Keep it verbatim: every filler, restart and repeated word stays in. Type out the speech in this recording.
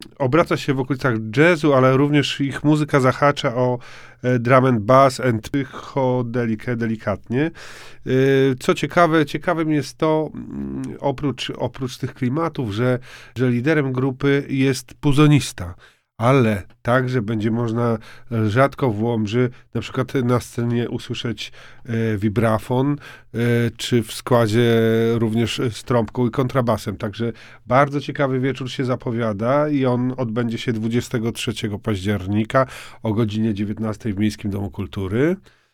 obraca się w okolicach jazzu, ale również ich muzyka zahacza o e, drum and bass and psychodelikę, delikatnie. E, co ciekawe, ciekawym jest to, mm, oprócz, oprócz tych klimatów, że, że liderem grupy jest puzonista. Ale także będzie można rzadko w Łomży na przykład na scenie usłyszeć e, vibrafon, e, czy w składzie również z trąbką i kontrabasem. Także bardzo ciekawy wieczór się zapowiada i on odbędzie się dwudziestego trzeciego października o godzinie dziewiętnastej w Miejskim Domu Kultury.